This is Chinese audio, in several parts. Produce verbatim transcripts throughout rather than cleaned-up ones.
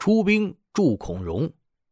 出兵助孔融。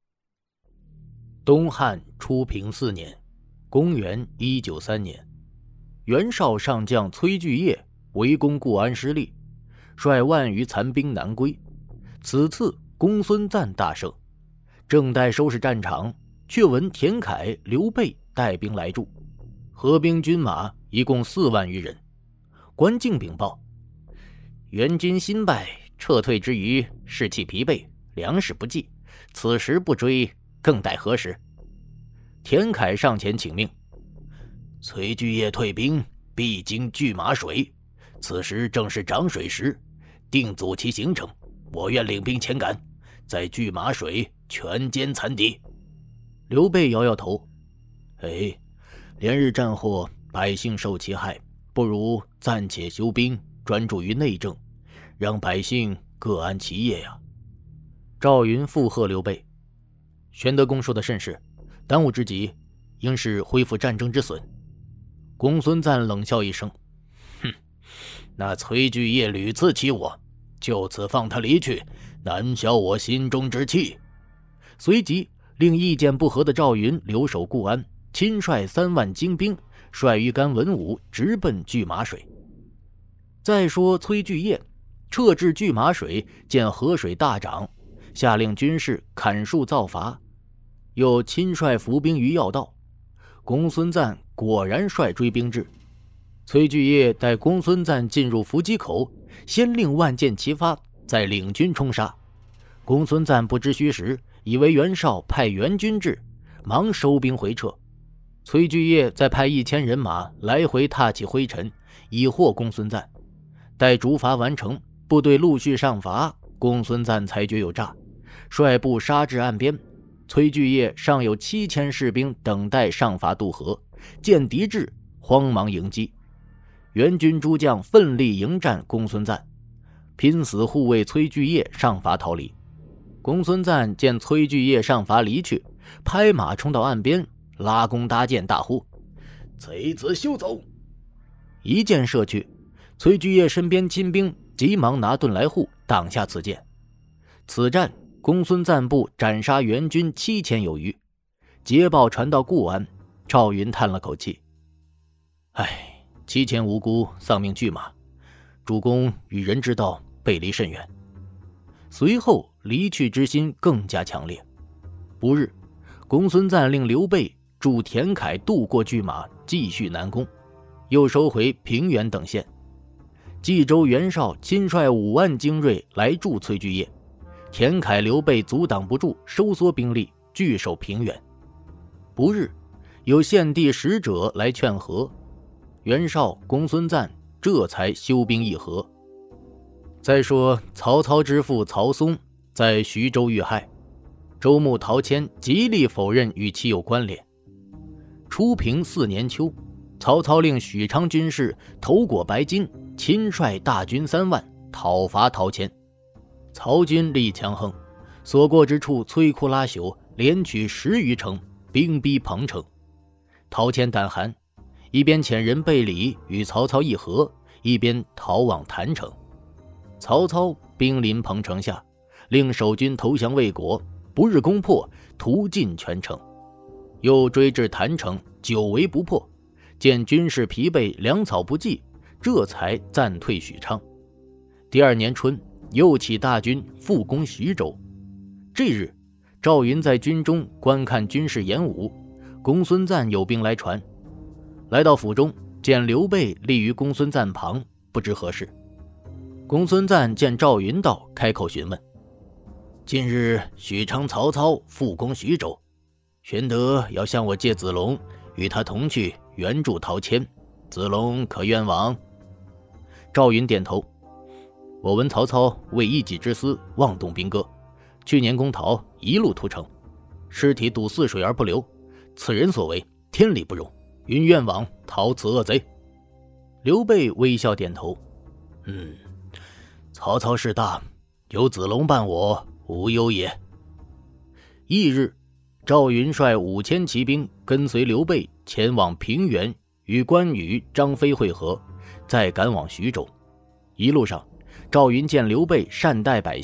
东汉初平四年，公元一九三年，袁绍上将崔巨业围攻固安失利，率万余残兵南归。此次公孙瓒大胜，正待收拾战场，却闻田凯、刘备带兵来助，合兵军马一共四万余人。关靖禀报，袁军新败，撤退之余士气疲惫，粮食不济，此时不追，更待何时？田凯上前请命，崔巨业退兵必经拒马水，此时正是涨水时，定阻其行程，我愿领兵前赶，在拒马水全歼残敌。刘备摇摇头，哎，连日战祸，百姓受其害，不如暂且休兵，专注于内政，让百姓各安其业呀。赵云附和刘备，玄德公说的甚是，当务之急应是恢复战争之损。公孙瓒冷笑一声，哼，那崔巨业屡次欺我，就此放他离去，难消我心中之气。随即令意见不合的赵云留守固安，亲率三万精兵，率鱼干文武直奔拒马水。再说崔巨业撤至拒马水，见河水大涨，下令军士砍树造筏，又亲率伏兵于要道。公孙瓒果然率追兵至，崔巨业待公孙瓒进入伏击口，先令万箭齐发，再领军冲杀。公孙瓒不知虚实，以为袁绍派援军至，忙收兵回撤。崔巨业再派一千人马来回踏起灰尘，以惑公孙瓒。待竹筏完成，部队陆续上筏，公孙瓒才觉有诈，率部杀至岸边。崔巨业尚有七千士兵等待上筏渡河，见敌至，慌忙迎击。援军诸将奋力迎战公孙瓒，拼死护卫崔巨业上筏逃离。公孙瓒见崔巨业上筏离去，拍马冲到岸边，拉弓搭箭，大呼：“贼子休走！”一箭射去，崔巨业身边亲兵急忙拿盾来护，挡下此箭。此战公孙瓒部斩杀援军七千有余。捷报传到固安，赵云叹了口气：“唉，七千无辜丧命拒马，主公与人之道背离甚远。”随后离去之心更加强烈。不日，公孙瓒令刘备助田凯渡过拒马，继续南攻，又收回平原等县。冀州袁绍亲率五万精锐来助崔巨业，田凯、刘备阻挡不住，收缩兵力，据守平原。不日，有献帝使者来劝和，袁绍、公孙瓒这才休兵议和。再说曹操之父曹嵩在徐州遇害，州牧陶谦极力否认与其有关联。初平四年秋，曹操令许昌军士头裹白巾，亲率大军三万讨伐陶谦。曹军力强横，所过之处摧枯拉朽，连取十余城，兵逼彭城。陶谦胆寒，一边遣人备礼与曹操议和，一边逃往郯城。曹操兵临彭城下，令守军投降魏国，不日攻破，屠尽全城。又追至郯城，久围不破，见军士疲惫，粮草不济，这才暂退许昌。第二年春，又起大军复攻徐州。这日，赵云在军中观看军事演武，公孙瓒有兵来传。来到府中，见刘备立于公孙瓒旁，不知何事。公孙瓒见赵云到，开口询问：“近日许昌曹操复攻徐州，玄德要向我借子龙，与他同去援助陶谦，子龙可愿往？”赵云点头：“我闻曹操为一己之私，妄动兵戈，去年攻陶，一路屠城，尸体堵泗水而不流，此人所为天理不容，云愿往讨此恶贼。”刘备微笑点头：“嗯，曹操势大，有子龙伴我，无忧也。”翌日，赵云率五千骑兵跟随刘备前往平原，与关羽、张飞会合，再赶往徐州。一路上，赵云见刘备善待百姓，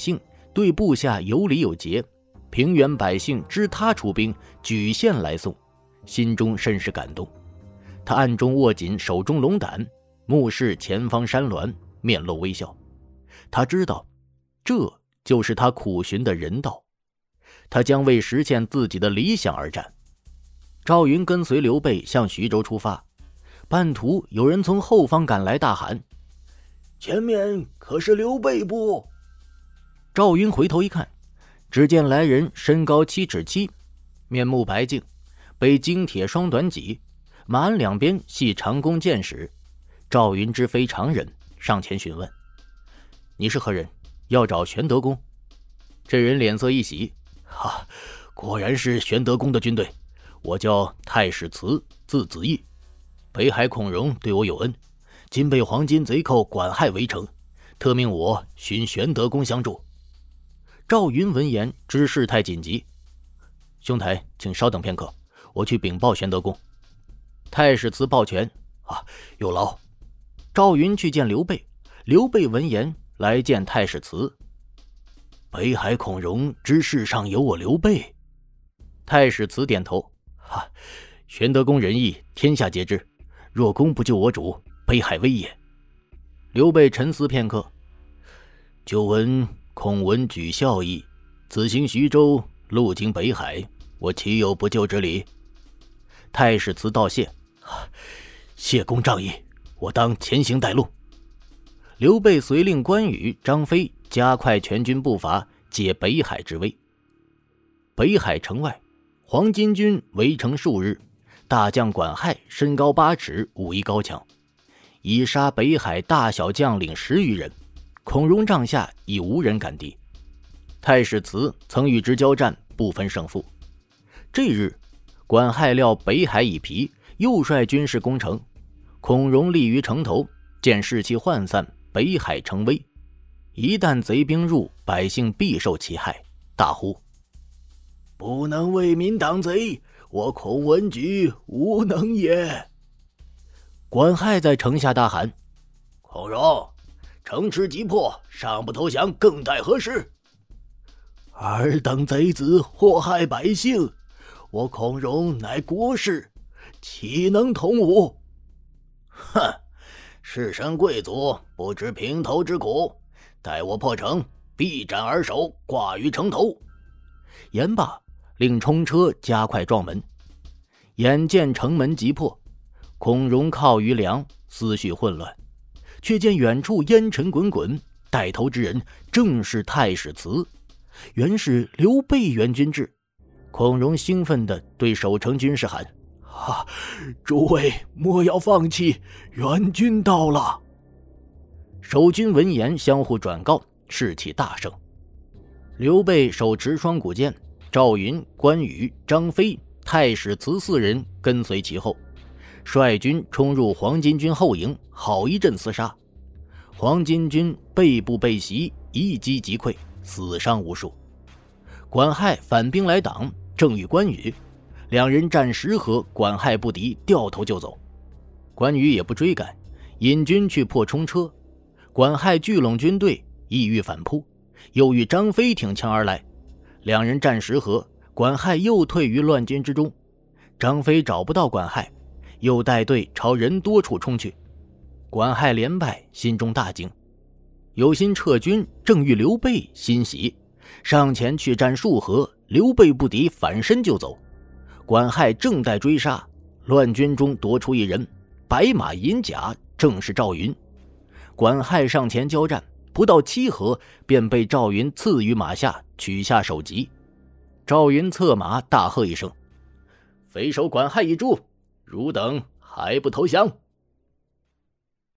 对部下有礼有节，平原百姓知他出兵，举县来送，心中甚是感动。他暗中握紧手中龙胆，目视前方山峦，面露微笑。他知道，这就是他苦寻的人道。他将为实现自己的理想而战。赵云跟随刘备向徐州出发，半途有人从后方赶来，大喊： 前面可是刘备不？ 赵云回头一看，只见来人身高七尺七，面目白净，背精铁双短戟，马鞍两边系长弓箭矢。赵云知非常人，上前询问：你是何人？要找玄德公？这人脸色一喜：哈，果然是玄德公的军队。我叫太史慈，字子义。北海孔融对我有恩，今被黄巾贼寇管亥围城，特命我寻玄德公相助。赵云闻言知事态紧急：兄台请稍等片刻，我去禀报玄德公。太史慈抱拳：啊，有劳。赵云去见刘备，刘备闻言来见太史慈。北海孔融知世上有我刘备？太史慈点头：哈，玄德公仁义，天下皆知。若公不救我主，北海危也。刘备沉思片刻：久闻孔文举孝义，此行徐州，路经北海，我岂有不救之理？太史慈道谢：谢公仗义，我当前行带路。刘备遂令关羽、张飞加快全军步伐，解北海之危。北海城外，黄巾军围城数日，大将管亥身高八尺，武艺高强，已杀北海大小将领十余人，孔融帐下已无人敢敌。太史慈曾与之交战，不分胜负。这日，管亥料北海已疲，又率军士攻城。孔融立于城头，见士气涣散，北海成危。一旦贼兵入，百姓必受其害，大呼： 不能为民挡贼，我孔文举无能也。 管亥在城下大喊： 孔融，城池急迫，尚不投降，更待何时？尔等贼子祸害百姓，我孔融乃国士，岂能同伍？哼，士绅贵族不知平头之苦，待我破城，必斩而首，挂于城头。 言罢，令冲车加快撞门。眼见城门急破，孔融靠于梁，思绪混乱，却见远处烟尘滚滚，带头之人正是太史慈，原是刘备援军至。孔融兴奋地对守城军士喊： 啊，诸位莫要放弃，援军到了。 守军闻言相互转告，士气大盛。刘备手持双股剑，赵云、关羽、张飞、太史慈四人跟随其后，率军冲入黄巾军后营，好一阵厮杀。黄巾军背部被袭，一击即溃，死伤无数。管亥反兵来挡，正遇关羽，两人战十合，管亥不敌，掉头就走。关羽也不追赶，引军去破冲车。管亥聚拢军队，意欲反扑，又遇张飞挺枪而来，两人战十合，管亥又退于乱军之中。张飞找不到管亥，又带队朝人多处冲去。管亥连败，心中大惊，有心撤军，正遇刘备欣喜，上前去战数合，刘备不敌，反身就走。管亥正待追杀，乱军中夺出一人，白马银甲，正是赵云。管亥上前交战，不到七合，便被赵云刺于马下，取下首级。赵云策马，大喝一声：“匪首管亥一诛！汝等还不投降？”